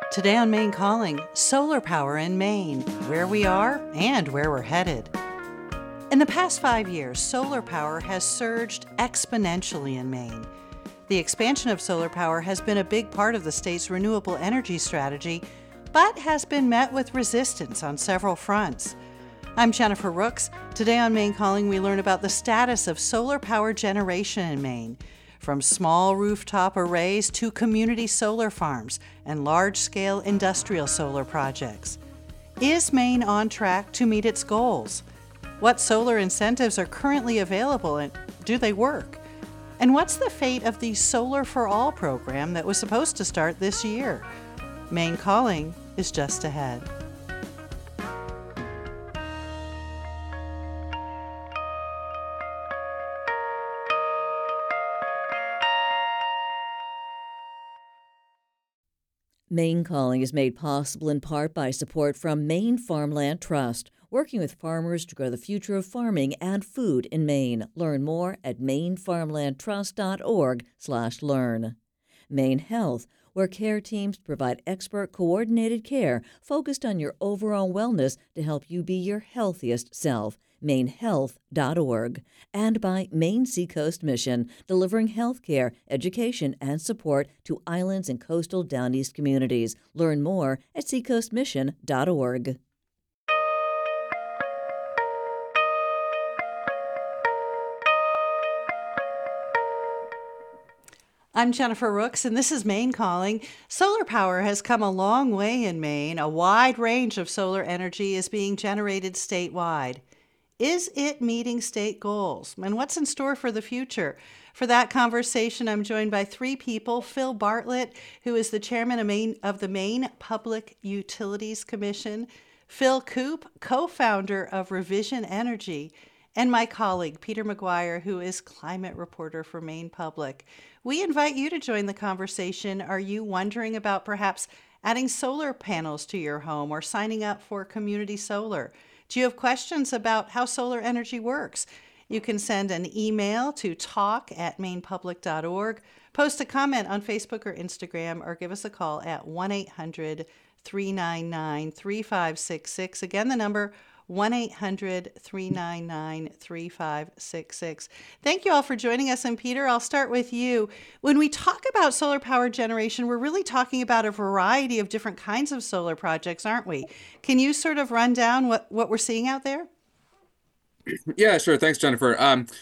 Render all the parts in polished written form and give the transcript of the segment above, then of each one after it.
Today on Maine Calling, solar power in Maine, where we are and where we're headed. In the past 5 years, solar power has surged exponentially in Maine. The expansion of solar power has been a big part of the state's renewable energy strategy, but has been met with resistance on several fronts. I'm Jennifer Rooks. Today on Maine Calling, we learn about the status of solar power generation in Maine, from small rooftop arrays to community solar farms and large-scale industrial solar projects. Is Maine on track to meet its goals? What solar incentives are currently available and do they work? And what's the fate of the Solar for All program that was supposed to start this year? Maine Calling is just ahead. Maine Calling is made possible in part by support from Maine Farmland Trust, working with farmers to grow the future of farming and food in Maine. Learn more at mainefarmlandtrust.org/learn. Maine Health, where care teams provide expert coordinated care focused on your overall wellness to help you be your healthiest self. MaineHealth.org, and by Maine Seacoast Mission, delivering health care, education, and support to islands and coastal Down East communities. Learn more at seacoastmission.org. I'm Jennifer Rooks, and this is Maine Calling. Solar power has come a long way in Maine. A wide range of solar energy is being generated statewide. Is it meeting state goals? And what's in store for the future? For that conversation, I'm joined by three people. Phil Bartlett, who is the chairman of the Maine Public Utilities Commission. Phil Coop, co-founder of Revision Energy. And my colleague, Peter McGuire, who is climate reporter for Maine Public. We invite you to join the conversation. Are you wondering about perhaps adding solar panels to your home or signing up for community solar? Do you have questions about how solar energy works? You can send an email to talk@mainepublic.org, post a comment on Facebook or Instagram, or give us a call at 1-800-399-3566. Again, the number 1-800-399-3566. Thank you all for joining us. And Peter, I'll start with you. When we talk about solar power generation, we're really talking about a variety of different kinds of solar projects, aren't we? Can you sort of run down what we're seeing out there? Yeah, sure. Thanks, Jennifer.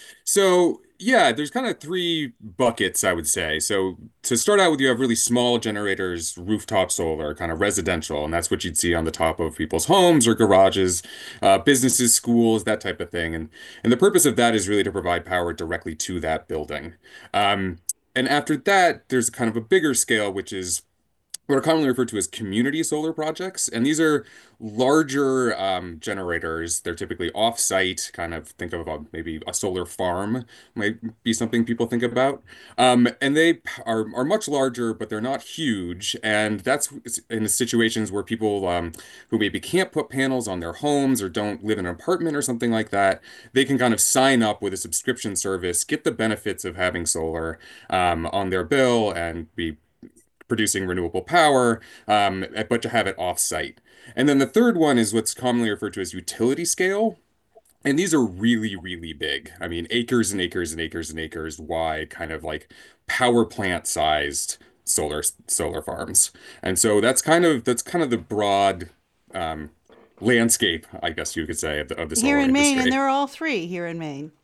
There's kind of three buckets, I would say. So to start out with, you have really small generators, rooftop solar, kind of residential, and that's what you'd see on the top of people's homes or garages, businesses, schools, that type of thing. And the purpose of that is really to provide power directly to that building. And after that, there's kind of a bigger scale, which is what are commonly referred to as community solar projects. And these are larger generators. They're typically off-site, kind of think of maybe a solar farm might be something people think about. And they are much larger, but they're not huge. And that's in situations where people who maybe can't put panels on their homes or don't live in an apartment or something like that, they can kind of sign up with a subscription service, get the benefits of having solar on their bill and be producing renewable power, but to have it off-site. And then the third one is what's commonly referred to as utility scale. And these are really, really big. I mean, acres and acres and acres and acres wide, kind of like power plant sized solar farms. And so that's kind of the broad landscape, I guess you could say, of the solar Here in industry. Maine, and there are all three here in Maine.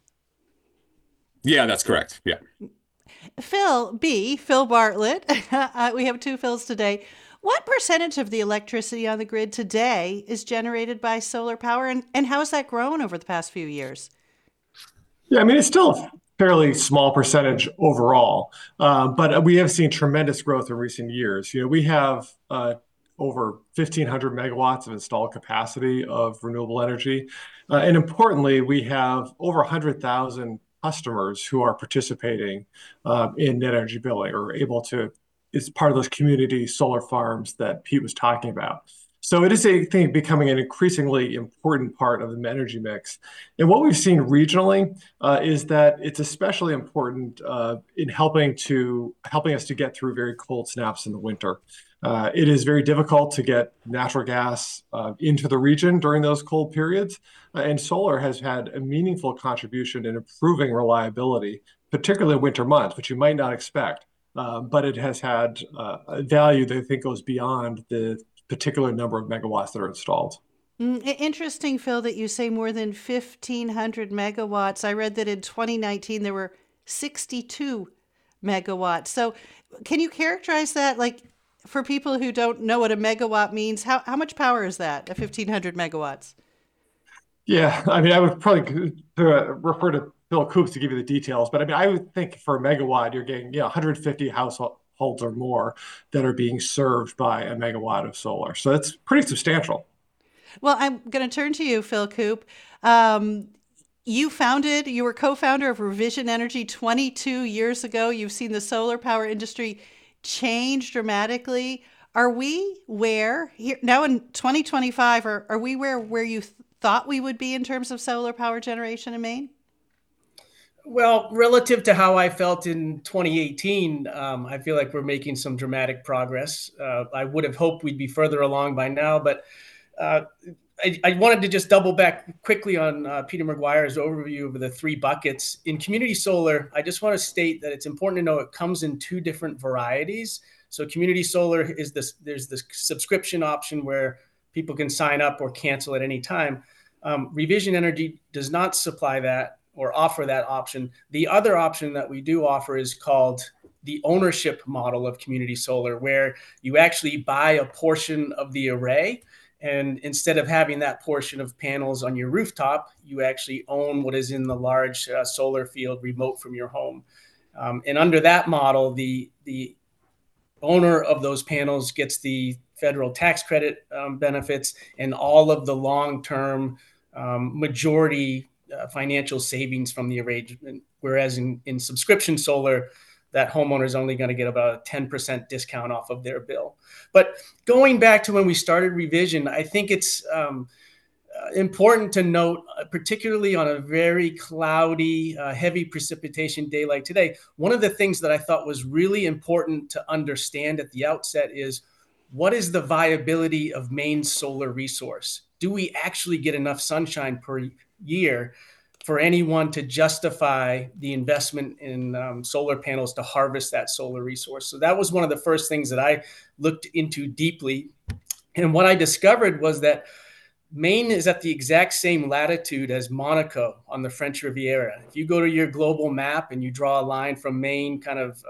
Yeah, that's correct. Yeah. Phil Bartlett, we have two Phils today. What percentage of the electricity on the grid today is generated by solar power, and how has that grown over the past few years? Yeah, I mean, it's still a fairly small percentage overall, but we have seen tremendous growth in recent years. We have over 1,500 megawatts of installed capacity of renewable energy. And importantly, we have over 100,000 customers who are participating in net energy billing or able to, is part of those community solar farms that Pete was talking about. So it is a thing becoming an increasingly important part of the energy mix. And what we've seen regionally is that it's especially important in helping us to get through very cold snaps in the winter. It is very difficult to get natural gas into the region during those cold periods, and solar has had a meaningful contribution in improving reliability, particularly in winter months, which you might not expect. But it has had a value that I think goes beyond the particular number of megawatts that are installed. Interesting, Phil, that you say more than 1,500 megawatts. I read that in 2019 there were 62 megawatts. So, can you characterize that, like, for people who don't know what a megawatt means? How much power is that, 1,500 megawatts? Yeah, I mean, I would probably refer to Bill Coops to give you the details, but I mean, I would think for a megawatt, you're getting 150 households or more that are being served by a megawatt of solar. So that's pretty substantial. Well, I'm going to turn to you, Phil Coop. You were co-founder of Revision Energy 22 years ago. You've seen the solar power industry change dramatically. Are we now in 2025, are we where you thought we would be in terms of solar power generation in Maine? Well, relative to how I felt in 2018, I feel like we're making some dramatic progress. I would have hoped we'd be further along by now, but I wanted to just double back quickly on Peter McGuire's overview of the three buckets. In community solar, I just want to state that it's important to know it comes in two different varieties. So community solar is there's this subscription option where people can sign up or cancel at any time. Revision Energy does not supply that or offer that option. The other option that we do offer is called the ownership model of community solar, where you actually buy a portion of the array. And instead of having that portion of panels on your rooftop, you actually own what is in the large solar field remote from your home. And under that model, the owner of those panels gets the federal tax credit benefits and all of the long-term majority financial savings from the arrangement. Whereas in subscription solar, that homeowner is only going to get about a 10% discount off of their bill. But going back to when we started Revision, I think it's important to note, particularly on a very cloudy, heavy precipitation day like today, one of the things that I thought was really important to understand at the outset is, what is the viability of Maine's solar resource? Do we actually get enough sunshine per year for anyone to justify the investment in solar panels to harvest that solar resource? So that was one of the first things that I looked into deeply. And what I discovered was that Maine is at the exact same latitude as Monaco on the French Riviera. If you go to your global map and you draw a line from Maine, kind of,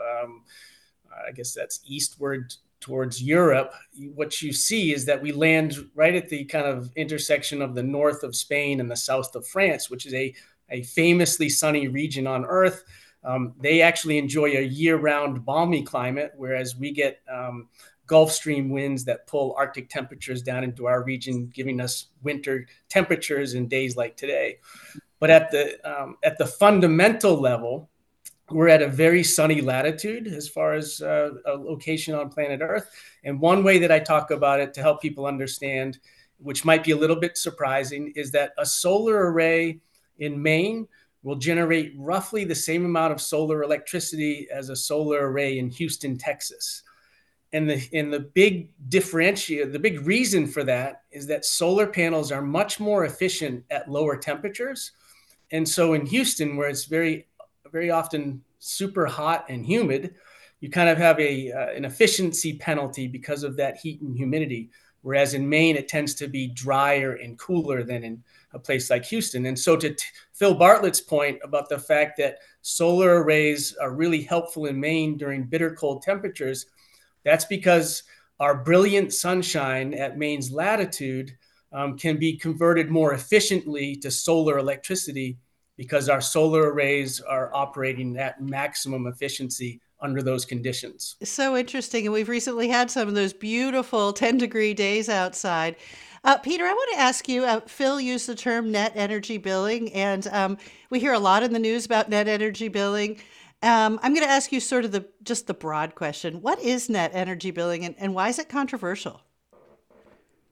I guess that's eastward towards Europe, what you see is that we land right at the kind of intersection of the north of Spain and the south of France, which is a famously sunny region on Earth. They actually enjoy a year-round balmy climate, whereas we get Gulf Stream winds that pull Arctic temperatures down into our region, giving us winter temperatures in days like today. But at the fundamental level, we're at a very sunny latitude as far as a location on planet Earth. And one way that I talk about it to help people understand, which might be a little bit surprising, is that a solar array in Maine will generate roughly the same amount of solar electricity as a solar array in Houston, Texas. And the big differentiator, the big reason for that is that solar panels are much more efficient at lower temperatures. And so in Houston, where it's very often super hot and humid, you kind of have an efficiency penalty because of that heat and humidity. Whereas in Maine, it tends to be drier and cooler than in a place like Houston. And so to Phil Bartlett's point about the fact that solar arrays are really helpful in Maine during bitter cold temperatures, that's because our brilliant sunshine at Maine's latitude can be converted more efficiently to solar electricity because our solar arrays are operating at maximum efficiency under those conditions. So interesting. And we've recently had some of those beautiful 10-degree days outside. Peter, I want to ask you, Phil used the term net energy billing, and we hear a lot in the news about net energy billing. I'm going to ask you sort of the broad question. What is net energy billing, and why is it controversial?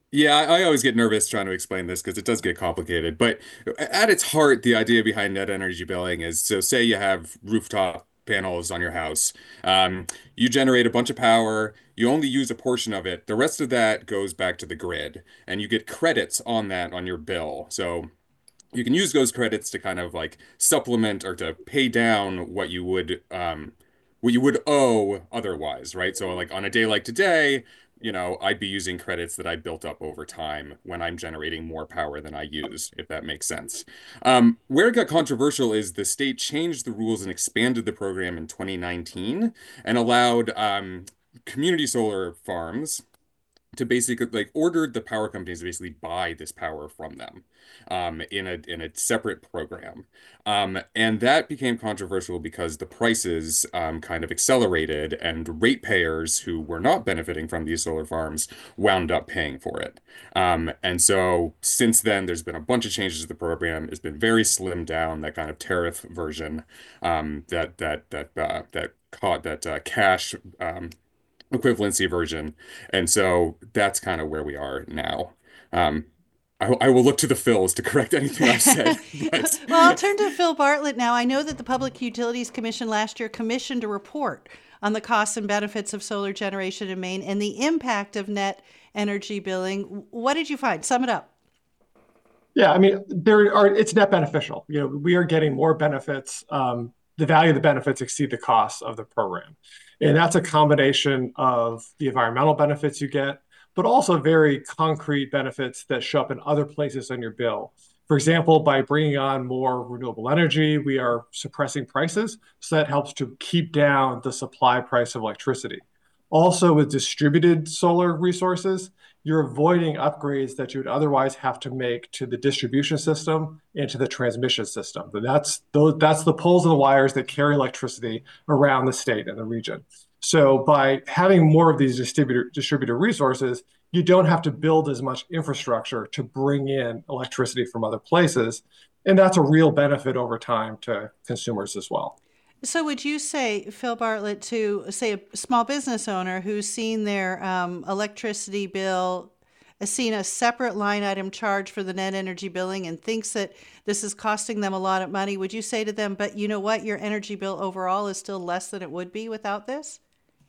Yeah, I always get nervous trying to explain this because it does get complicated. But at its heart, the idea behind net energy billing is so say you have rooftop panels on your house. You generate a bunch of power, you only use a portion of it. The rest of that goes back to the grid, and you get credits on that on your bill. So you can use those credits to kind of like supplement or to pay down what you would owe otherwise, right? So like on a day like today, I'd be using credits that I built up over time when I'm generating more power than I use, if that makes sense. Where it got controversial is the state changed the rules and expanded the program in 2019 and allowed community solar farms to basically like ordered the power companies to basically buy this power from them in a separate program. And that became controversial because the prices kind of accelerated and ratepayers who were not benefiting from these solar farms wound up paying for it. And so since then, there's been a bunch of changes to the program. It's been very slimmed down, that kind of tariff version that caught that cash equivalency version. And so that's kind of where we are now. Um, I will look to the Phils to correct anything I've said. But Well, I'll turn to Phil Bartlett now. I know that the Public Utilities Commission last year commissioned a report on the costs and benefits of solar generation in Maine and the impact of net energy billing. What did you find? Sum it up. Yeah, I mean, it's net beneficial. We are getting more benefits. The value of the benefits exceed the costs of the program. And that's a combination of the environmental benefits you get, but also very concrete benefits that show up in other places on your bill. For example, by bringing on more renewable energy, we are suppressing prices. So that helps to keep down the supply price of electricity. Also, with distributed solar resources, you're avoiding upgrades that you would otherwise have to make to the distribution system and to the transmission system. And that's the poles and the wires that carry electricity around the state and the region. So by having more of these distributed resources, you don't have to build as much infrastructure to bring in electricity from other places. And that's a real benefit over time to consumers as well. So would you say, Phil Bartlett, to say a small business owner who's seen their electricity bill, seen a separate line item charge for the net energy billing and thinks that this is costing them a lot of money, would you say to them, but you know what, your energy bill overall is still less than it would be without this?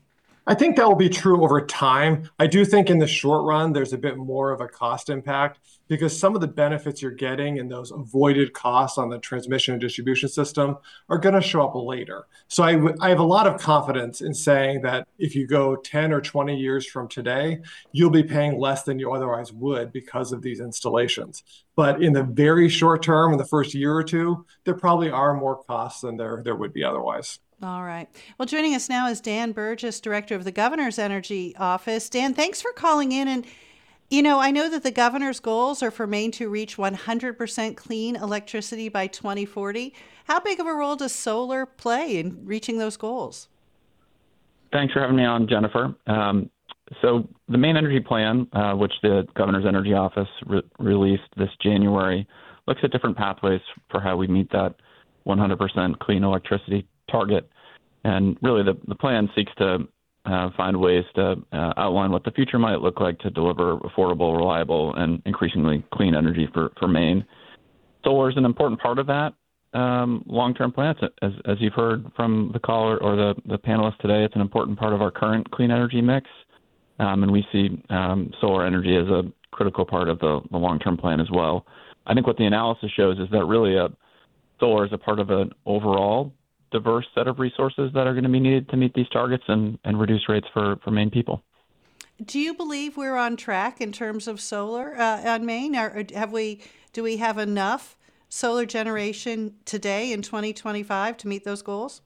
I think that will be true over time. I do think in the short run, there's a bit more of a cost impact because some of the benefits you're getting and those avoided costs on the transmission and distribution system are going to show up later. So I have a lot of confidence in saying that if you go 10 or 20 years from today, you'll be paying less than you otherwise would because of these installations. But in the very short term, in the first year or two, there probably are more costs than there would be otherwise. All right. Well, joining us now is Dan Burgess, Director of the Governor's Energy Office. Dan, thanks for calling in. And, I know that the governor's goals are for Maine to reach 100% clean electricity by 2040. How big of a role does solar play in reaching those goals? Thanks for having me on, Jennifer. So the Maine Energy Plan, which the Governor's Energy Office released this January, looks at different pathways for how we meet that 100% clean electricity target. And really the plan seeks to find ways to outline what the future might look like to deliver affordable, reliable, and increasingly clean energy for Maine. Solar is an important part of that long-term plan. As you've heard from the caller or the panelists today, it's an important part of our current clean energy mix. And we see solar energy as a critical part of the long-term plan as well. I think what the analysis shows is that really solar is a part of an overall diverse set of resources that are going to be needed to meet these targets and reduce rates for Maine people. Do you believe we're on track in terms of solar on Maine? Or do we have enough solar generation today in 2025 to meet those goals?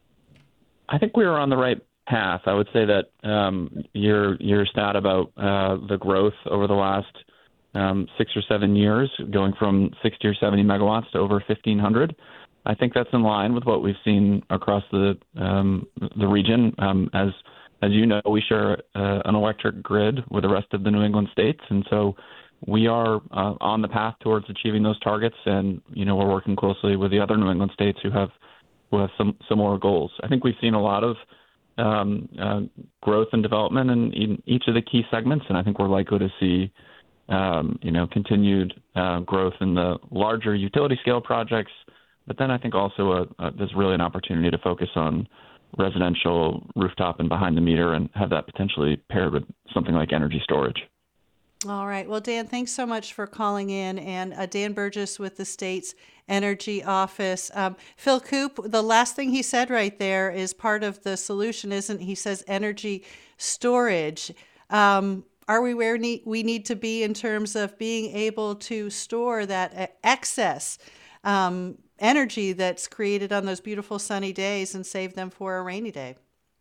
I think we are on the right path. I would say that your stat about the growth over the last 6 or 7 years, going from 60 or 70 megawatts to over 1,500, I think that's in line with what we've seen across the region. As you know, we share an electric grid with the rest of the New England states, and so we are on the path towards achieving those targets. And we're working closely with the other New England states who have some similar goals. I think we've seen a lot of growth and development in each of the key segments, and I think we're likely to see continued growth in the larger utility scale projects. But then I think also there's really an opportunity to focus on residential rooftop and behind the meter and have that potentially paired with something like energy storage. All right. Well, Dan, thanks so much for calling in. And Dan Burgess with the state's energy office. Phil Coop, the last thing he said right there is part of the solution, isn't he? He says energy storage. Are we where we need to be in terms of being able to store that excess energy that's created on those beautiful sunny days and save them for a rainy day?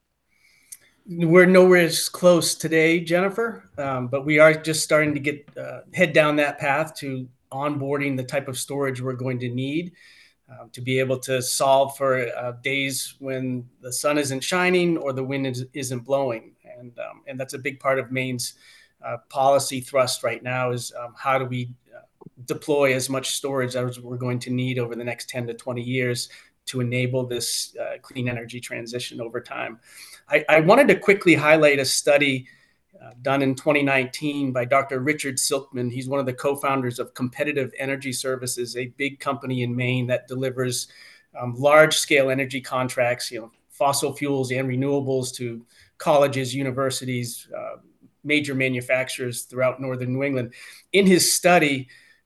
We're nowhere as close today, Jennifer, but we are just starting to get head down that path to onboarding the type of storage we're going to need to be able to solve for days when the sun isn't shining or the wind isn't blowing. And that's a big part of Maine's policy thrust right now is how do we deploy as much storage as we're going to need over the next 10 to 20 years to enable this clean energy transition over time. I wanted to quickly highlight a study done in 2019 by Dr. Richard Silkman. He's one of the co-founders of Competitive Energy Services, a big company in Maine that delivers large-scale energy contracts, fossil fuels and renewables to colleges, universities, major manufacturers throughout northern New England. In his study,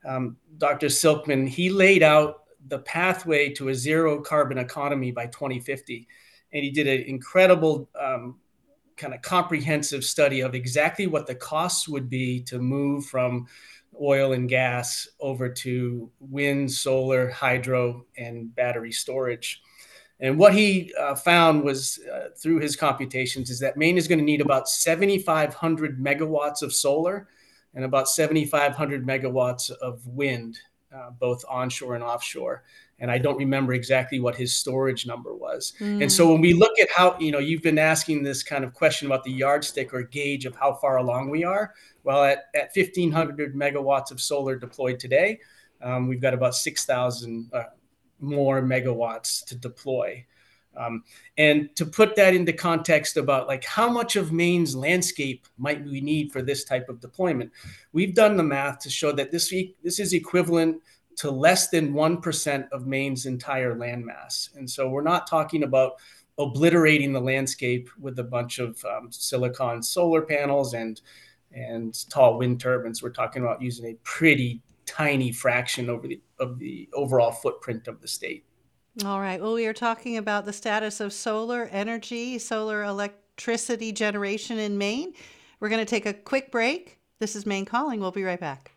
Dr. Silkman, he laid out the pathway to a zero carbon economy by 2050. And he did an incredible kind of comprehensive study of exactly what the costs would be to move from oil and gas over to wind, solar, hydro, and battery storage. And what he found was through his computations is that Maine is going to need about 7,500 megawatts of solar and about 7,500 megawatts of wind, both onshore and offshore. And I don't remember exactly what his storage number was. And so when we look at how, you've been asking this kind of question about the yardstick or gauge of how far along we are. Well, at 1,500 megawatts of solar deployed today, we've got about 6,000 more megawatts to deploy. And to put that into context about like how much of Maine's landscape might we need for this type of deployment, we've done the math to show that this is equivalent to less than 1% of Maine's entire landmass. And so we're not talking about obliterating the landscape with a bunch of silicon solar panels and tall wind turbines. We're talking about using a pretty tiny fraction of the overall footprint of the state. All right. Well, we are talking about the status of solar energy, solar electricity generation in Maine. We're going to take a quick break. This is Maine Calling. We'll be right back.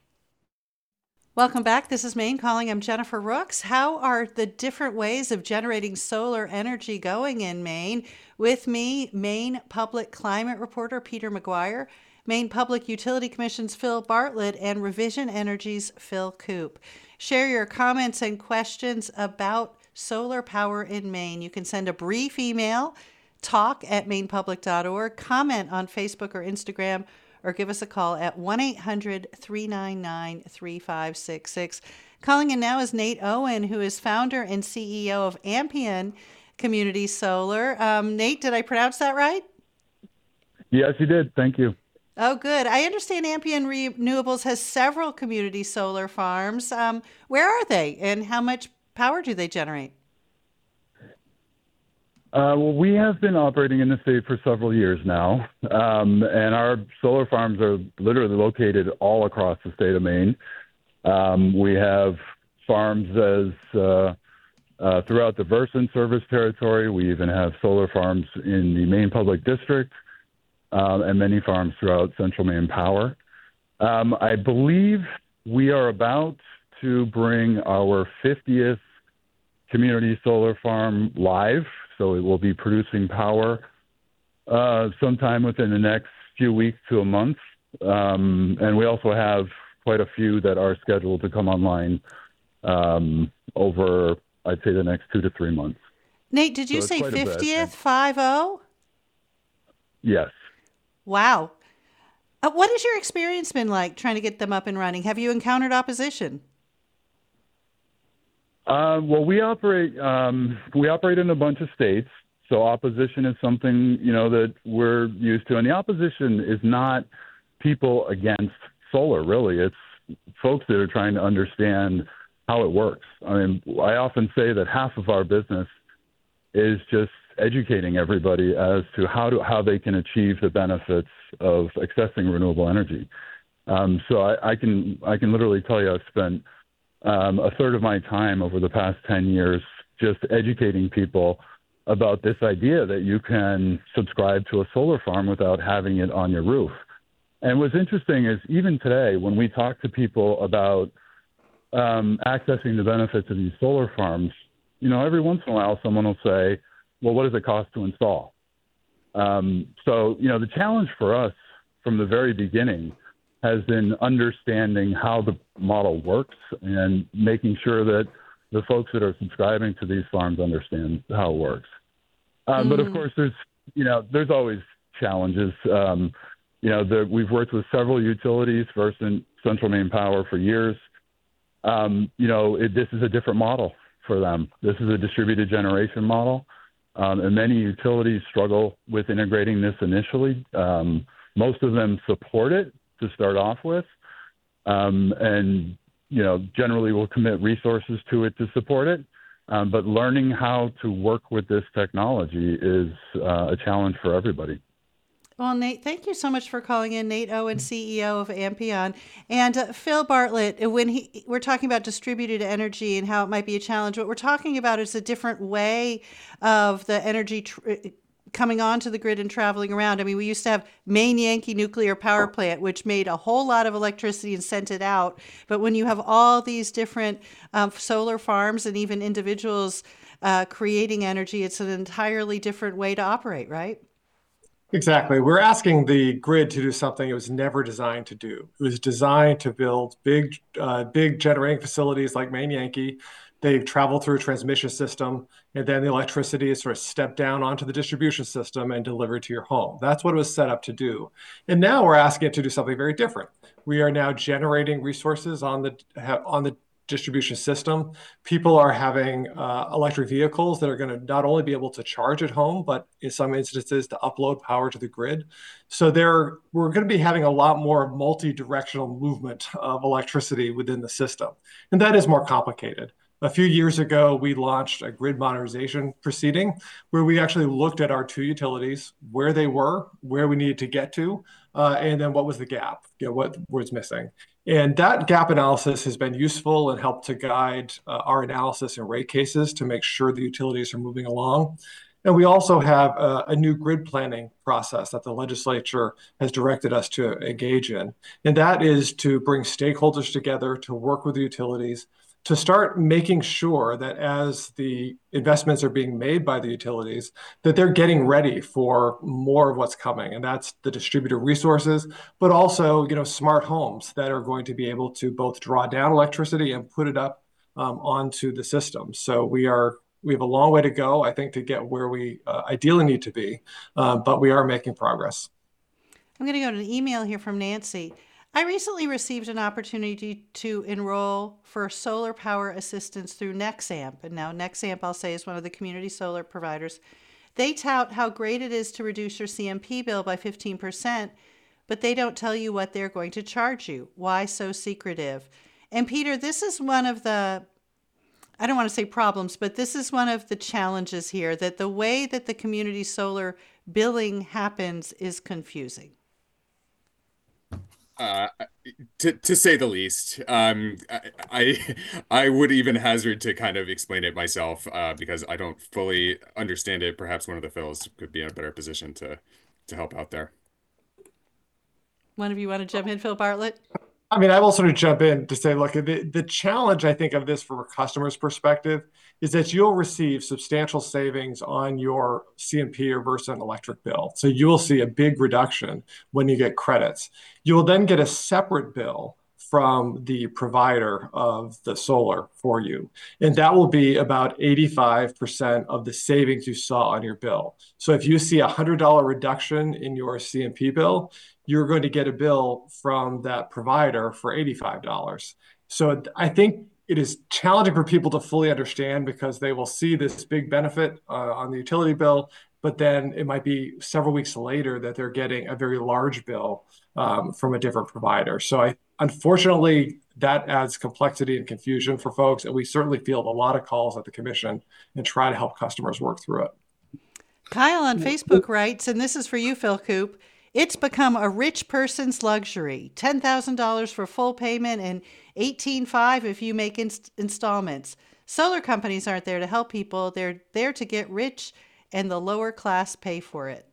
Welcome back. This is Maine Calling. I'm Jennifer Rooks. How are the different ways of generating solar energy going in Maine? With me, Maine Public Climate Reporter Peter McGuire, Maine Public Utility Commission's Phil Bartlett, and Revision Energy's Phil Coop. Share your comments and questions about solar power in Maine. You can send a brief email, talk@mainepublic.org, comment on Facebook or Instagram, or give us a call at 1-800-399-3566. Calling in now is Nate Owen, who is founder and CEO of Ampion Community Solar. Nate, did I pronounce that right? Yes, you did. Thank you. Oh, good. I understand Ampion Renewables has several community solar farms. Where are they, and how much power do they generate? Well, we have been operating in the state for several years now, and our solar farms are literally located all across the state of Maine. We have farms throughout the Versant service territory. We even have solar farms in the Maine Public District, and many farms throughout Central Maine Power. I believe we are about to bring our 50th community solar farm live, so it will be producing power sometime within the next few weeks to a month. And we also have quite a few that are scheduled to come online over, I'd say, the next 2 to 3 months. Nate, did you say 50th, 50? Yes. Wow. What has your experience been like trying to get them up and running? Have you encountered opposition? Well, we operate in a bunch of states, so opposition is something, that we're used to. And the opposition is not people against solar, really. It's folks that are trying to understand how it works. I mean, I often say that half of our business is just educating everybody as to how they can achieve the benefits of accessing renewable energy. So I can literally tell you I've spent a third of my time over the past 10 years just educating people about this idea that you can subscribe to a solar farm without having it on your roof. And what's interesting is even today, when we talk to people about accessing the benefits of these solar farms, every once in a while someone will say, well, what does it cost to install? So the challenge for us from the very beginning has been understanding how the model works and making sure that the folks that are subscribing to these farms understand how it works. But of course, there's always challenges. We've worked with several utilities, First and Central Maine Power, for years. This is a different model for them. This is a distributed generation model, and many utilities struggle with integrating this initially. Most of them support it to start off with, and generally will commit resources to it to support it. But learning how to work with this technology is a challenge for everybody. Well, Nate, thank you so much for calling in. Nate Owen, CEO of Ampion. And Phil Bartlett, we're talking about distributed energy and how it might be a challenge, what we're talking about is a different way of the energy coming onto the grid and traveling around. I mean, we used to have Maine Yankee Nuclear Power Plant, which made a whole lot of electricity and sent it out. But when you have all these different solar farms and even individuals creating energy, it's an entirely different way to operate, right? Exactly. We're asking the grid to do something it was never designed to do. It was designed to build big generating facilities like Maine Yankee. They travel through a transmission system, and then the electricity is sort of stepped down onto the distribution system and delivered to your home. That's what it was set up to do. And now we're asking it to do something very different. We are now generating resources on the distribution system. People are having electric vehicles that are going to not only be able to charge at home, but in some instances to upload power to the grid. So we're going to be having a lot more multi-directional movement of electricity within the system. And that is more complicated. A few years ago, we launched a grid modernization proceeding where we actually looked at our two utilities, where they were, where we needed to get to, and then what was the gap, what was missing. And that gap analysis has been useful and helped to guide our analysis in rate cases to make sure the utilities are moving along. And we also have a new grid planning process that the legislature has directed us to engage in. And that is to bring stakeholders together to work with the utilities to start making sure that as the investments are being made by the utilities, that they're getting ready for more of what's coming. And that's the distributed resources, but also, smart homes that are going to be able to both draw down electricity and put it up onto the system. So we have a long way to go, I think, to get where we ideally need to be, but we are making progress. I'm going to go to an email here from Nancy. I recently received an opportunity to enroll for solar power assistance through Nexamp. And now Nexamp, I'll say, is one of the community solar providers. They tout how great it is to reduce your CMP bill by 15%, but they don't tell you what they're going to charge you. Why so secretive? And Peter, this is one of the, I don't want to say problems, but this is one of the challenges here, that the way that the community solar billing happens is confusing. To say the least, I would even hazard to kind of explain it myself because I don't fully understand it. Perhaps one of the Phils could be in a better position to help out there. One of you want to jump in, Phil Bartlett? I mean, I will sort of jump in to say, look, the challenge, I think, of this from a customer's perspective is that you'll receive substantial savings on your CMP or Versant electric bill. So you will see a big reduction when you get credits. You will then get a separate bill from the provider of the solar for you. And that will be about 85% of the savings you saw on your bill. So if you see a $100 reduction in your CMP bill, you're going to get a bill from that provider for $85. So I think it is challenging for people to fully understand because they will see this big benefit on the utility bill, but then it might be several weeks later that they're getting a very large bill from a different provider. So unfortunately, that adds complexity and confusion for folks, and we certainly field a lot of calls at the commission and try to help customers work through it. Kyle on Facebook writes, and this is for you, Phil Coop, it's become a rich person's luxury. $10,000 for full payment and $18,500 if you make installments. Solar companies aren't there to help people. They're there to get rich, and the lower class pay for it.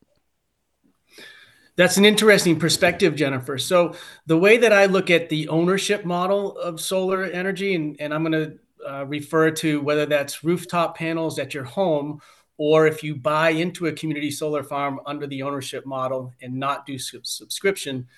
That's an interesting perspective, Jennifer. So the way that I look at the ownership model of solar energy, and I'm going to refer to whether that's rooftop panels at your home, or if you buy into a community solar farm under the ownership model and not do subscription.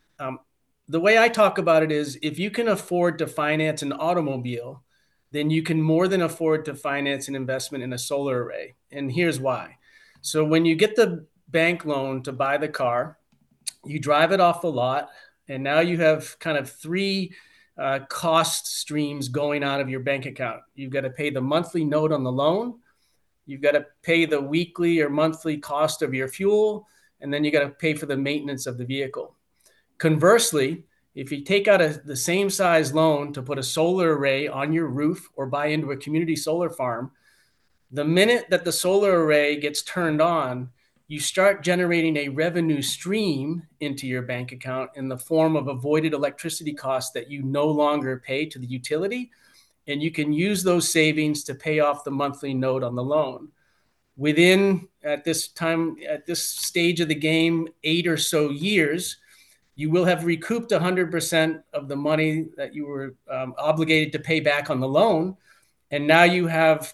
The way I talk about it is, if you can afford to finance an automobile, then you can more than afford to finance an investment in a solar array. And here's why. So when you get the bank loan to buy the car, you drive it off the lot, and now you have kind of three cost streams going out of your bank account. You've got to pay the monthly note on the loan, you've got to pay the weekly or monthly cost of your fuel, and then you got to pay for the maintenance of the vehicle. Conversely, if you take out the same size loan to put a solar array on your roof or buy into a community solar farm, the minute that the solar array gets turned on, you start generating a revenue stream into your bank account in the form of avoided electricity costs that you no longer pay to the utility. And you can use those savings to pay off the monthly note on the loan. Within, at this stage of the game, 8 or so years, you will have recouped 100% of the money that you were obligated to pay back on the loan. And now you have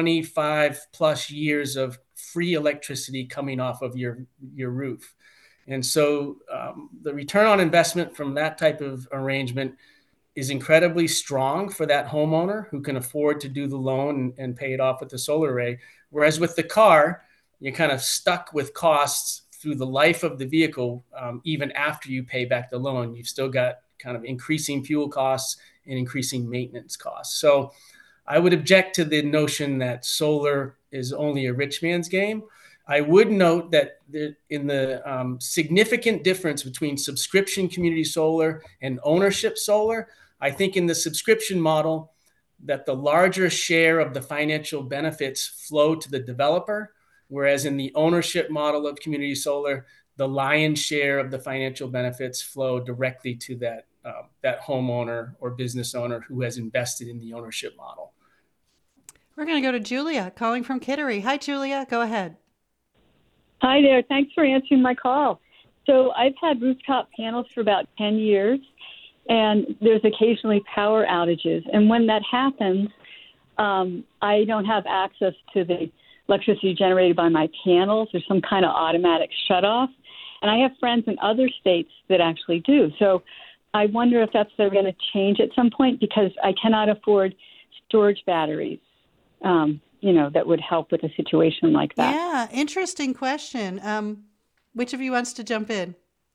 25 plus years of free electricity coming off of your roof. And so the return on investment from that type of arrangement is incredibly strong for that homeowner who can afford to do the loan and pay it off with the solar array. Whereas with the car, you're kind of stuck with costs through the life of the vehicle. Even after you pay back the loan, you've still got kind of increasing fuel costs and increasing maintenance costs. So I would object to the notion that solar is only a rich man's game. I would note that in the significant difference between subscription community solar and ownership solar, I think in the subscription model that the larger share of the financial benefits flow to the developer, whereas in the ownership model of community solar, the lion's share of the financial benefits flow directly to that homeowner or business owner who has invested in the ownership model. We're going to go to Julia calling from Kittery. Hi, Julia. Go ahead. Hi there. Thanks for answering my call. So I've had rooftop panels for about 10 years, and there's occasionally power outages. And when that happens, I don't have access to the electricity generated by my panels. There's some kind of automatic shutoff. And I have friends in other states that actually do. So I wonder if they're going to change at some point, because I cannot afford storage batteries, that would help with a situation like that. Yeah, interesting question. Which of you wants to jump in?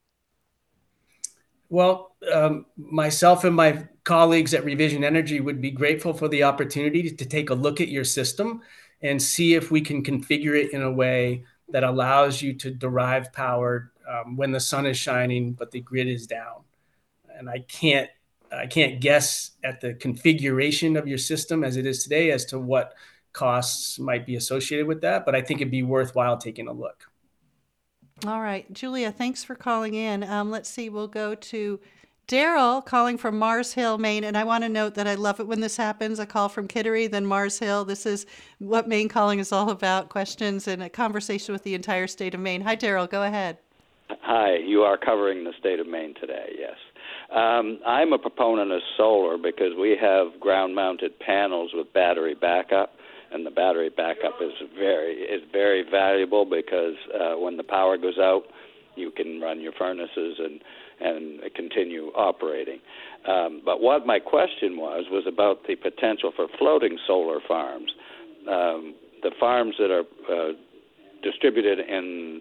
Well, myself and my colleagues at Revision Energy would be grateful for the opportunity to take a look at your system and see if we can configure it in a way that allows you to derive power when the sun is shining, but the grid is down. And I can't guess at the configuration of your system as it is today as to what costs might be associated with that, but I think it'd be worthwhile taking a look. All right, Julia, thanks for calling in. Let's see, we'll go to Daryl calling from Mars Hill, Maine. And I want to note that I love it when this happens. A call from Kittery, then Mars Hill. This is what Maine Calling is all about, questions and a conversation with the entire state of Maine. Hi, Daryl, go ahead. Hi, you are covering the state of Maine today, yes. I'm a proponent of solar because we have ground-mounted panels with battery backup, and the battery backup is very valuable because when the power goes out, you can run your furnaces and continue operating. But what my question was about the potential for floating solar farms. The farms that are distributed in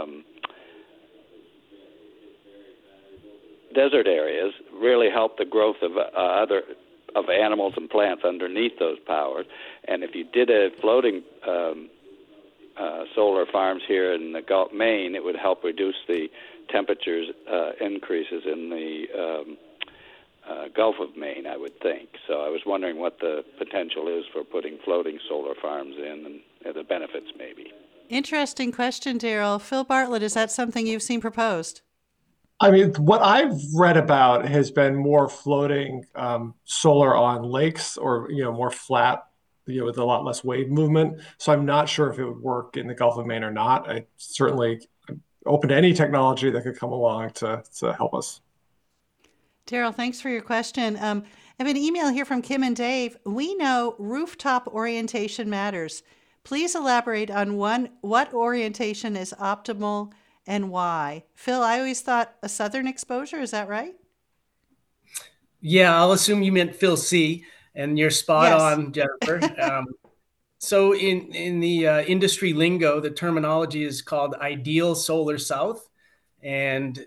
desert areas really help the growth of animals and plants underneath those powers. And if you did a floating solar farms here in the Gulf, Maine, it would help reduce the temperatures increases in the Gulf of Maine, I would think. So I was wondering what the potential is for putting floating solar farms in and the benefits maybe. Interesting question, Daryl. Phil Bartlett, is that something you've seen proposed? I mean, what I've read about has been more floating solar on lakes, or more flat, with a lot less wave movement. So I'm not sure if it would work in the Gulf of Maine or not. I certainly am open to any technology that could come along to help us. Daryl, thanks for your question. I have an email here from Kim and Dave. We know rooftop orientation matters. Please elaborate on what orientation is optimal and why. Phil, I always thought a southern exposure. Is that right? Yeah, I'll assume you meant Phil C. And you're spot on, Jennifer. So in the industry lingo, the terminology is called ideal solar south, and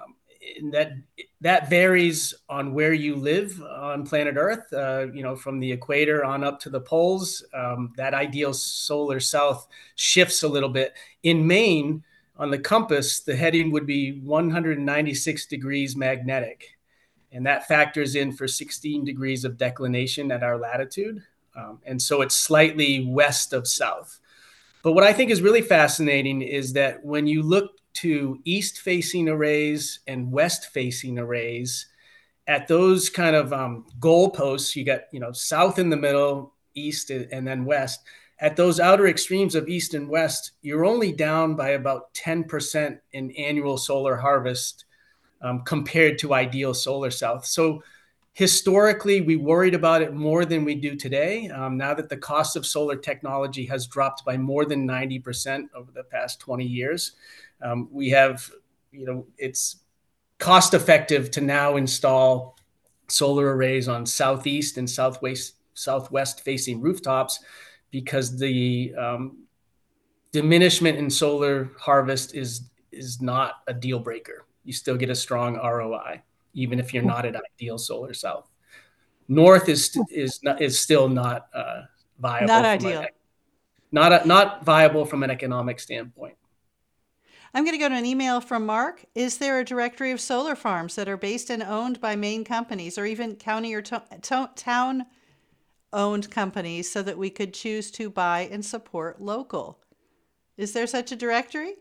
that varies on where you live on planet Earth. From the equator on up to the poles, that ideal solar south shifts a little bit. In Maine, on the compass, the heading would be 196 degrees magnetic. And that factors in for 16 degrees of declination at our latitude. And so it's slightly west of south. But what I think is really fascinating is that when you look to east-facing arrays and west-facing arrays, at those kind of goalposts, you got south in the middle, east, and then west. At those outer extremes of east and west, you're only down by about 10% in annual solar harvest compared to ideal solar south. So historically, we worried about it more than we do today. Now that the cost of solar technology has dropped by more than 90% over the past 20 years, we have, it's cost effective to now install solar arrays on southeast and southwest facing rooftops, because the diminishment in solar harvest is not a deal breaker. You still get a strong ROI, even if you're not at ideal solar south. North is still not viable. Not ideal. Not viable from an economic standpoint. I'm going to go to an email from Mark. Is there a directory of solar farms that are based and owned by Maine companies, or even county or town-owned companies, so that we could choose to buy and support local? Is there such a directory?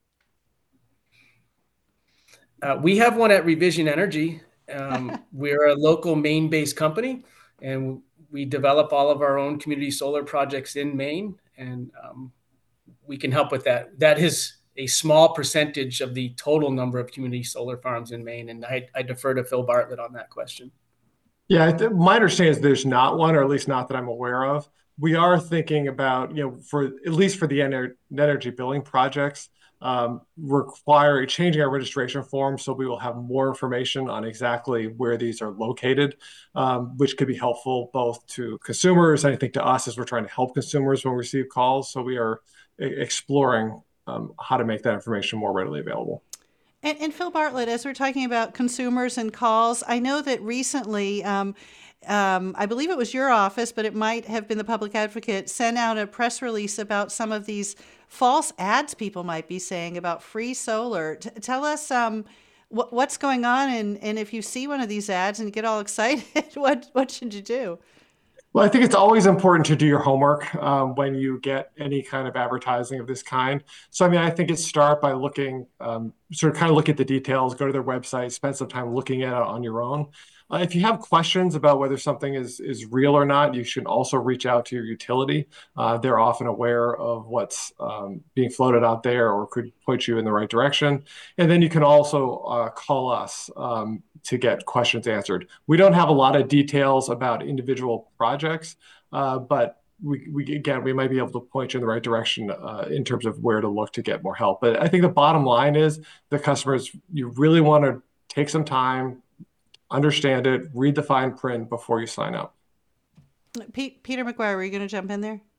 We have one at Revision Energy. We're a local Maine-based company, and we develop all of our own community solar projects in Maine, and we can help with that. That is a small percentage of the total number of community solar farms in Maine, and I defer to Phil Bartlett on that question. Yeah, my understanding is there's not one, or at least not that I'm aware of. We are thinking about, for at least for the energy billing projects, require changing our registration form, so we will have more information on exactly where these are located, which could be helpful both to consumers and I think to us as we're trying to help consumers when we receive calls. So we are exploring how to make that information more readily available. And Phil Bartlett, as we're talking about consumers and calls, I know that recently, I believe it was your office, but it might have been the Public Advocate, sent out a press release about some of these false ads people might be saying about free solar. Tell us what's going on, and if you see one of these ads and get all excited, what should you do? Well, I think it's always important to do your homework when you get any kind of advertising of this kind. So, I think it's start by looking, look at the details, go to their website, spend some time looking at it on your own. If you have questions about whether something is real or not, you should also reach out to your utility. They're often aware of what's being floated out there or could point you in the right direction. And then you can also call us to get questions answered. We don't have a lot of details about individual projects, but we might be able to point you in the right direction in terms of where to look to get more help. But I think the bottom line is the customers, you really want to take some time, understand it, read the fine print before you sign up. Peter McGuire, were you going to jump in there?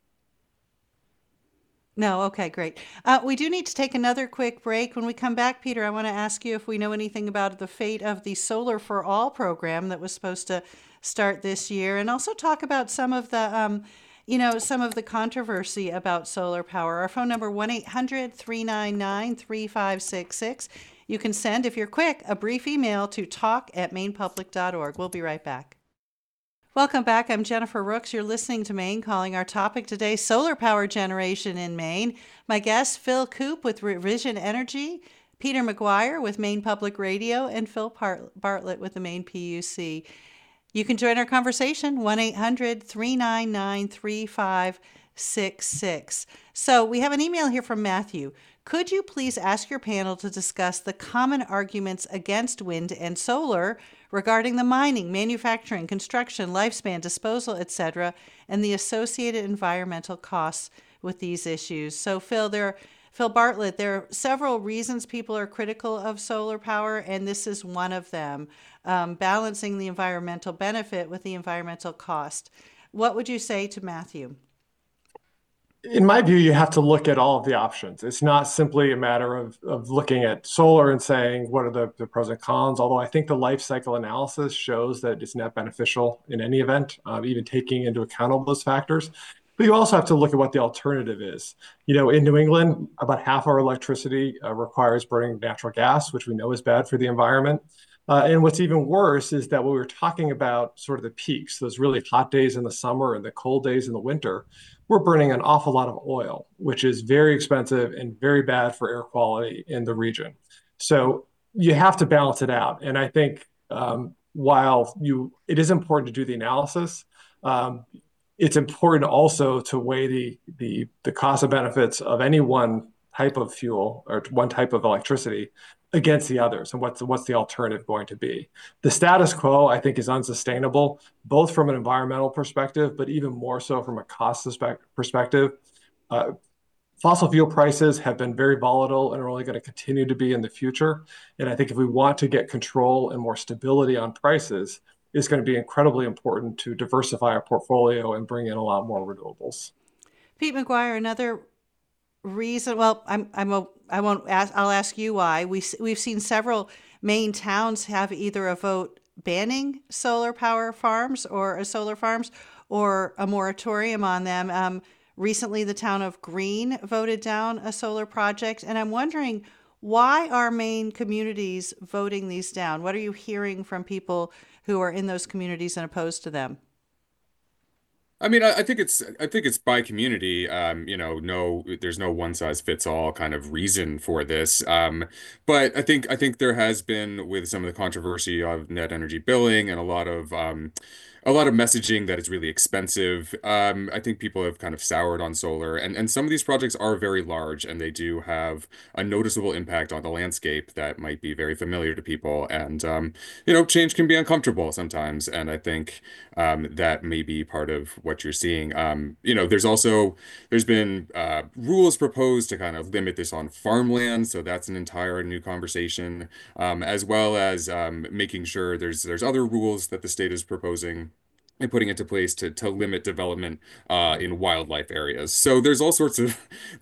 No? Okay, great. We do need to take another quick break. When we come back, Peter, I want to ask you if we know anything about the fate of the Solar for All program that was supposed to start this year, and also talk about some of the some of the controversy about solar power. Our phone number, 1-800-399-3566. You can send, if you're quick, a brief email to talk@mainepublic.org. We'll be right back. Welcome back. I'm Jennifer Rooks. You're listening to Maine Calling. Our topic today, solar power generation in Maine. My guest, Phil Coop with Revision Energy, Peter McGuire with Maine Public Radio, and Phil Bartlett with the Maine PUC. You can join our conversation, 1-800-399-3566. So we have an email here from Matthew. Could you please ask your panel to discuss the common arguments against wind and solar regarding the mining, manufacturing, construction, lifespan, disposal, etc., and the associated environmental costs with these issues? So Phil Bartlett, there are several reasons people are critical of solar power, and this is one of them, balancing the environmental benefit with the environmental cost. What would you say to Matthew? In my view, you have to look at all of the options. It's not simply a matter of looking at solar and saying, what are the pros and cons? Although I think the life cycle analysis shows that it's net beneficial in any event, even taking into account all those factors. But you also have to look at what the alternative is. In New England, about half our electricity requires burning natural gas, which we know is bad for the environment. And what's even worse is that when we were talking about sort of the peaks, those really hot days in the summer and the cold days in the winter, we're burning an awful lot of oil, which is very expensive and very bad for air quality in the region. So you have to balance it out. And I think while it is important to do the analysis, it's important also to weigh the cost and benefits of any one type of fuel or one type of electricity against the others, and what's the alternative going to be. The status quo, I think, is unsustainable, both from an environmental perspective, but even more so from a cost perspective. Fossil fuel prices have been very volatile and are only going to continue to be in the future. And I think if we want to get control and more stability on prices, it's going to be incredibly important to diversify our portfolio and bring in a lot more renewables. Pete McGuire, another reason, well, I won't ask, I'll ask you why. We've seen several Maine towns have either a vote banning solar power farms or solar farms or a moratorium on them. Recently, the town of Greene voted down a solar project, and I'm wondering, why are Maine communities voting these down? What are you hearing from people who are in those communities and opposed to them? I mean, I think it's by community. There's no one size fits all kind of reason for this. But I think there has been, with some of the controversy of net energy billing and a lot of messaging that it's really expensive. I think people have kind of soured on solar, and some of these projects are very large, and they do have a noticeable impact on the landscape that might be very familiar to people. And change can be uncomfortable sometimes, and I think that may be part of what you're seeing. There's been rules proposed to kind of limit this on farmland, so that's an entire new conversation, as well as making sure there's other rules that the state is proposing and putting into place to limit development in wildlife areas. So there's all sorts of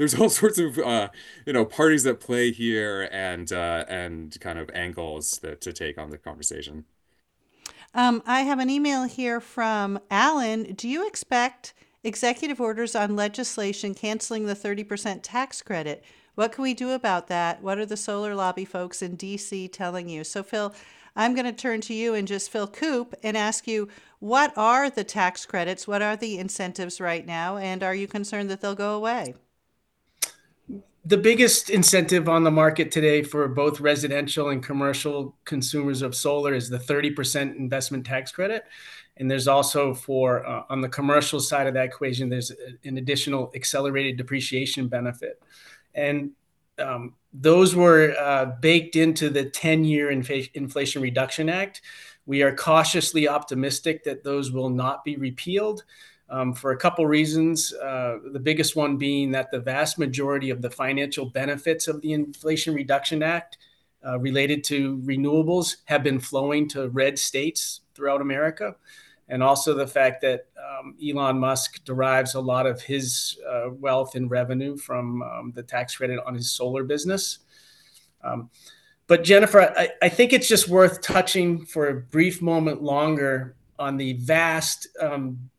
parties that play here and kind of angles to take on the conversation. I have an email here from Alan. Do you expect executive orders on legislation canceling the 30% tax credit? What can we do about that? What are the solar lobby folks in DC telling you? So Phil, I'm going to turn to you and just Phil Coop and ask you, what are the tax credits? What are the incentives right now? And are you concerned that they'll go away? The biggest incentive on the market today for both residential and commercial consumers of solar is the 30% investment tax credit. And there's also on the commercial side of that equation, there's an additional accelerated depreciation benefit. And those were baked into the 10-year Inflation Reduction Act. We are cautiously optimistic that those will not be repealed for a couple reasons. The biggest one being that the vast majority of the financial benefits of the Inflation Reduction Act related to renewables have been flowing to red states throughout America. And also the fact that Elon Musk derives a lot of his wealth and revenue from the tax credit on his solar business. But Jennifer, I think it's just worth touching for a brief moment longer on the vast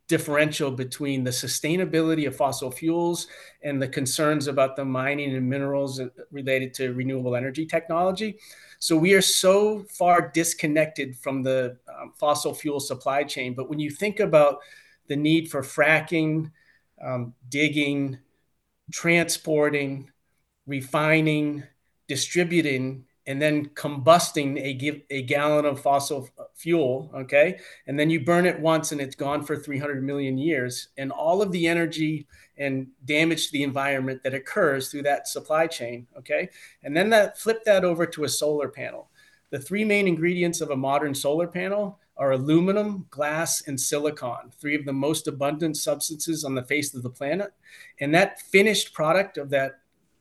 differential between the sustainability of fossil fuels and the concerns about the mining and minerals related to renewable energy technology. So we are so far disconnected from the fossil fuel supply chain. But when you think about the need for fracking, digging, transporting, refining, distributing, and then combusting a gallon of fossil fuel, okay? And then you burn it once and it's gone for 300 million years. And all of the energy and damage to the environment that occurs through that supply chain, okay? And then flip that over to a solar panel. The three main ingredients of a modern solar panel are aluminum, glass, and silicon, three of the most abundant substances on the face of the planet. And that finished product of that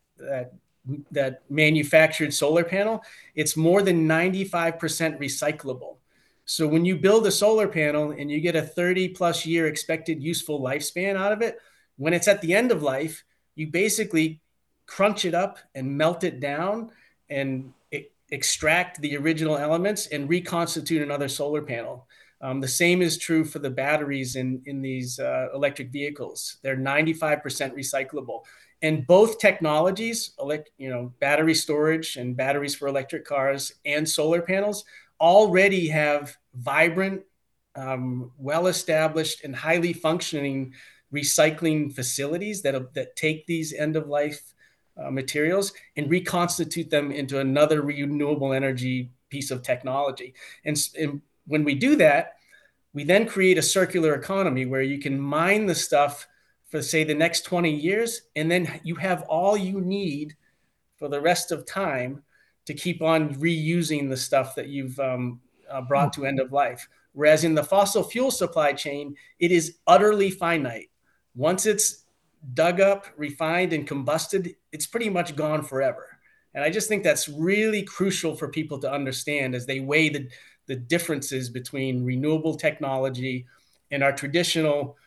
manufactured solar panel, it's more than 95% recyclable. So when you build a solar panel and you get a 30 plus year expected useful lifespan out of it, when it's at the end of life, you basically crunch it up and melt it down and extract the original elements and reconstitute another solar panel. The same is true for the batteries in these electric vehicles. They're 95% recyclable. And both technologies, battery storage and batteries for electric cars and solar panels, already have vibrant, well-established, and highly functioning recycling facilities that take these end-of-life materials and reconstitute them into another renewable energy piece of technology. And when we do that, we then create a circular economy where you can mine the stuff for, say, the next 20 years, and then you have all you need for the rest of time to keep on reusing the stuff that you've brought to end of life. Whereas in the fossil fuel supply chain, it is utterly finite. Once it's dug up, refined, and combusted, it's pretty much gone forever. And I just think that's really crucial for people to understand as they weigh the differences between renewable technology and our traditional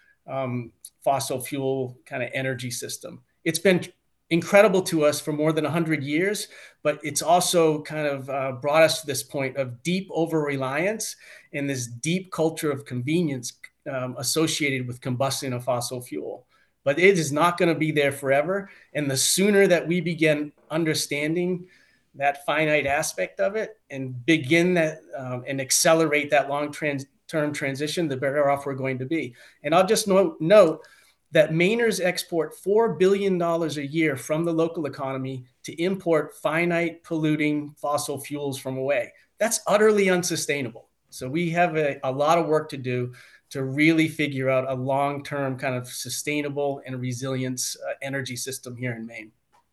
fossil fuel kind of energy system. It's been incredible to us for more than 100 years, but it's also kind of brought us to this point of deep over-reliance and this deep culture of convenience associated with combusting a fossil fuel. But it is not going to be there forever. And the sooner that we begin understanding that finite aspect of it and begin that and accelerate that long-term transition, the better off we're going to be. And I'll just note that Mainers export $4 billion a year from the local economy to import finite, polluting fossil fuels from away. That's utterly unsustainable. So we have a lot of work to do to really figure out a long-term kind of sustainable and resilient energy system here in Maine.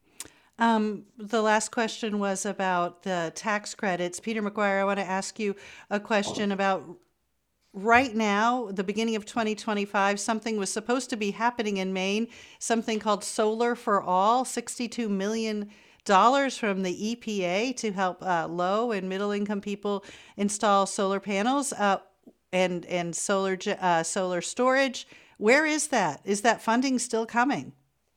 The last question was about the tax credits. Peter McGuire, I want to ask you a question about right now, the beginning of 2025, something was supposed to be happening in Maine, something called Solar for All, $62 million from the EPA to help low and middle income people install solar panels and solar storage. Where is that? Is that funding still coming?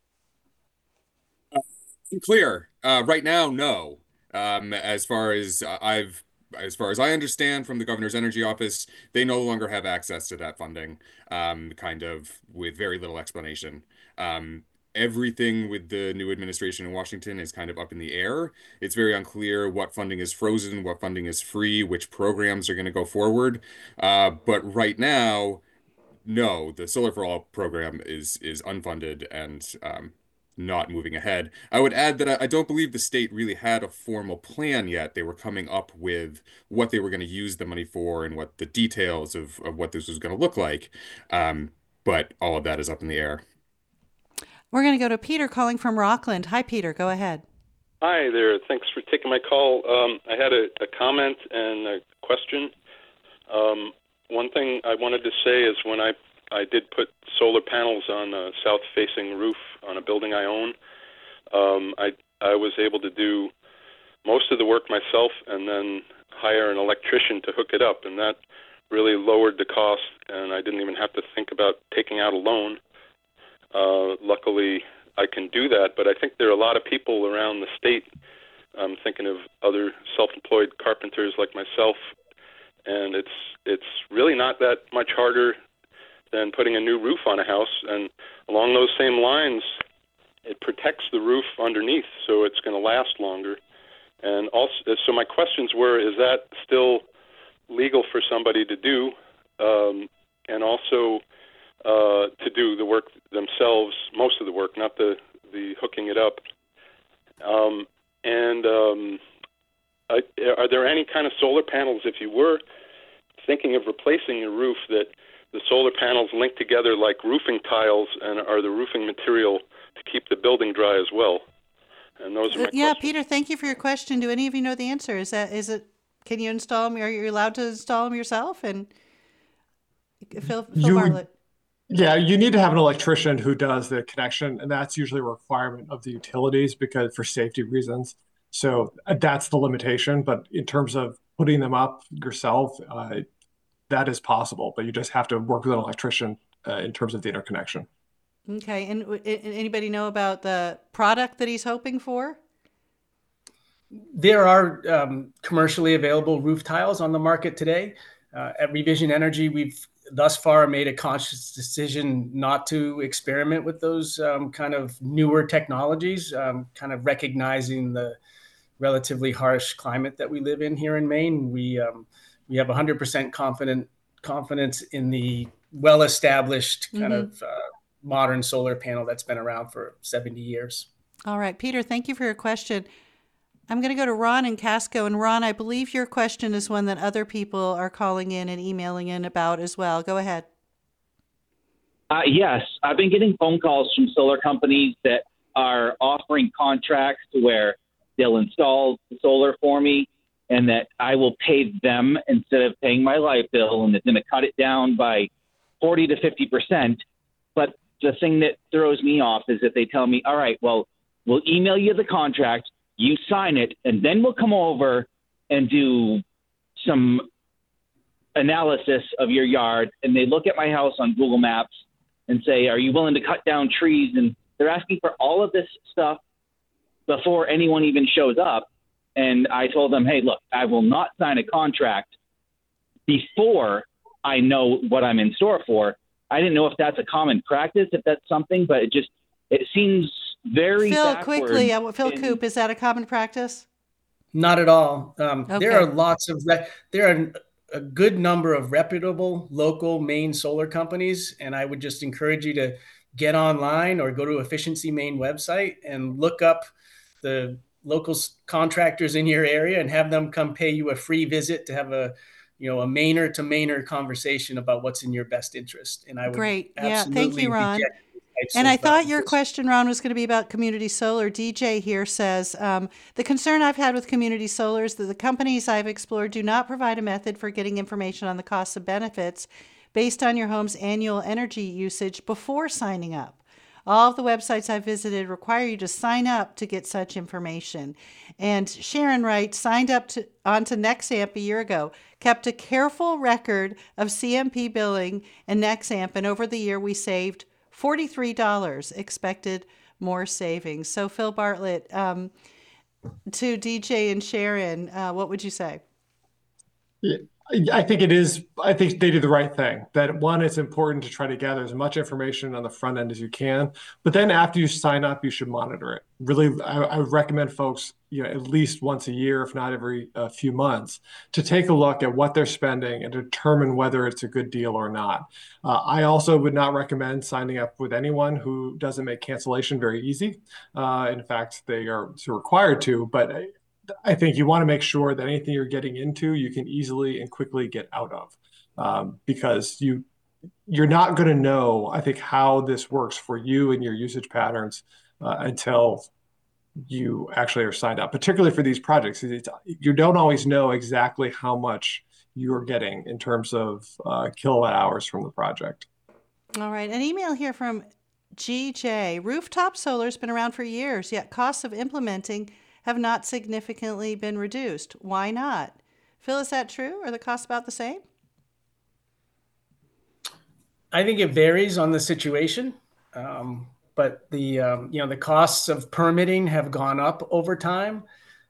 Clear. Right now, no. As far as I understand from the governor's energy office, they no longer have access to that funding, kind of with very little explanation. Everything with the new administration in Washington is kind of up in the air. It's very unclear what funding is frozen, what funding is free, which programs are going to go forward. But right now, no, the Solar for All program is unfunded and not moving ahead. I would add that I don't believe the state really had a formal plan yet. They were coming up with what they were going to use the money for and what the details of what this was going to look like. But all of that is up in the air. We're going to go to Peter calling from Rockland. Hi, Peter. Go ahead. Hi there. Thanks for taking my call. I had a comment and a question. One thing I wanted to say is when I did put solar panels on a south-facing roof on a building I own. I was able to do most of the work myself and then hire an electrician to hook it up, and that really lowered the cost, and I didn't even have to think about taking out a loan. Luckily, I can do that, but I think there are a lot of people around the state. I'm thinking of other self-employed carpenters like myself, and it's really not that much harder than putting a new roof on a house. And along those same lines, it protects the roof underneath, so it's going to last longer. And also, so my questions were: is that still legal for somebody to do, and also to do the work themselves, most of the work, not the hooking it up? Are there any kind of solar panels, if you were thinking of replacing your roof, that the solar panels link together like roofing tiles and are the roofing material to keep the building dry as well? And those are my yeah, questions. Peter, thank you for your question. Do any of you know the answer? Is it? Can you install them? Are you allowed to install them yourself? And Phil Bartlett. Yeah, you need to have an electrician who does the connection, and that's usually a requirement of the utilities because for safety reasons. So that's the limitation. But in terms of putting them up yourself, that is possible. But you just have to work with an electrician in terms of the interconnection. Okay, and anybody know about the product that he's hoping for? There are commercially available roof tiles on the market today. At Revision Energy, we've thus far made a conscious decision not to experiment with those kind of newer technologies, kind of recognizing the relatively harsh climate that we live in here in Maine. We have 100% confidence in the well-established kind of modern solar panel that's been around for 70 years. All right, Peter, thank you for your question. I'm going to go to Ron in Casco. And Ron, I believe your question is one that other people are calling in and emailing in about as well. Go ahead. Yes, I've been getting phone calls from solar companies that are offering contracts to where they'll install the solar for me and that I will pay them instead of paying my light bill, and it's going to cut it down by 40 to 50%. But the thing that throws me off is that they tell me, all right, well, we'll email you the contract, you sign it, and then we'll come over and do some analysis of your yard. And they look at my house on Google Maps and say, are you willing to cut down trees? And they're asking for all of this stuff before anyone even shows up. And I told them, hey, look, I will not sign a contract before I know what I'm in store for. I didn't know if that's a common practice, if that's something, but it seems very Phil, backward. quickly, Phil Coop, is that a common practice? Not at all. Okay. There are a good number of reputable local Maine solar companies, and I would just encourage you to get online or go to Efficiency Maine website and look up the local contractors in your area and have them come pay you a free visit to have a Mainer to Mainer conversation about what's in your best interest. And I would Great. Yeah. absolutely Thank you, Ron. reject these types And of I thought your offers. question, Ron, was going to be about community solar. DJ here says, the concern I've had with community solar is that the companies I've explored do not provide a method for getting information on the costs and benefits based on your home's annual energy usage before signing up. All of the websites I've visited require you to sign up to get such information. And Sharon writes, signed up onto Nexamp a year ago, kept a careful record of CMP billing and Nexamp, and over the year we saved $43, expected more savings. So Phil Bartlett, to DJ and Sharon, what would you say? Yeah, I think they do the right thing. That one, it's important to try to gather as much information on the front end as you can. But then after you sign up, you should monitor it. Really, I would recommend folks, at least once a year, if not every few months, to take a look at what they're spending and determine whether it's a good deal or not. I also would not recommend signing up with anyone who doesn't make cancellation very easy. In fact, they are required to, but I think you want to make sure that anything you're getting into, you can easily and quickly get out of, because you're not going to know, I think, how this works for you and your usage patterns until you actually are signed up, particularly for these projects. You don't always know exactly how much you're getting in terms of kilowatt hours from the project. All right. An email here from GJ. Rooftop solar has been around for years, yet costs of implementing have not significantly been reduced. Why not? Phil, is that true? Are the costs about the same? I think it varies on the situation, but the costs of permitting have gone up over time,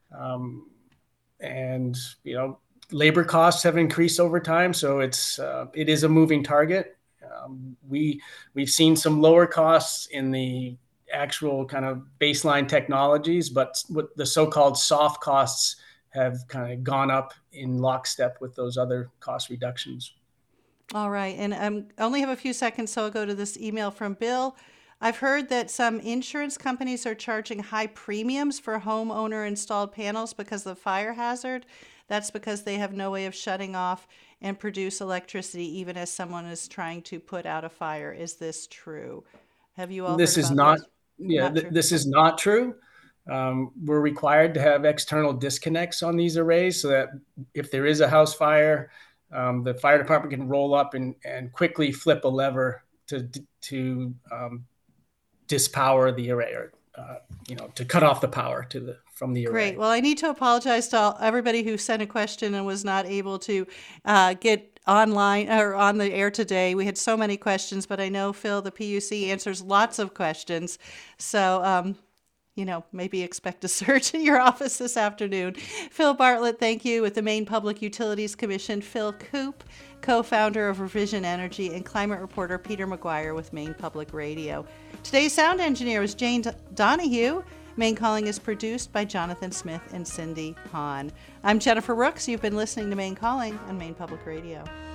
and labor costs have increased over time. So it is a moving target. We've seen some lower costs in the actual kind of baseline technologies, but what the so-called soft costs have kind of gone up in lockstep with those other cost reductions. All right. And I only have a few seconds, so I'll go to this email from Bill. I've heard that some insurance companies are charging high premiums for homeowner installed panels because of the fire hazard. That's because they have no way of shutting off and produce electricity even as someone is trying to put out a fire. Is this true? Have you all This heard is about not, this? yeah, Not true. this is not true. We're required to have external disconnects on these arrays so that if there is a house fire, the fire department can roll up and quickly flip a lever to dispower the array, or to cut off the power from the array. Great. Well, I need to apologize to everybody who sent a question and was not able to get online or on the air today. We had so many questions, but I know, Phil, the PUC answers lots of questions. So, maybe expect a search in your office this afternoon. Phil Bartlett, thank you, with the Maine Public Utilities Commission. Phil Koop, co-founder of Revision Energy, and climate reporter Peter McGuire with Maine Public Radio. Today's sound engineer was Jane Donahue. Maine Calling is produced by Jonathan Smith and Cindy Hahn. I'm Jennifer Rooks. You've been listening to Maine Calling on Maine Public Radio.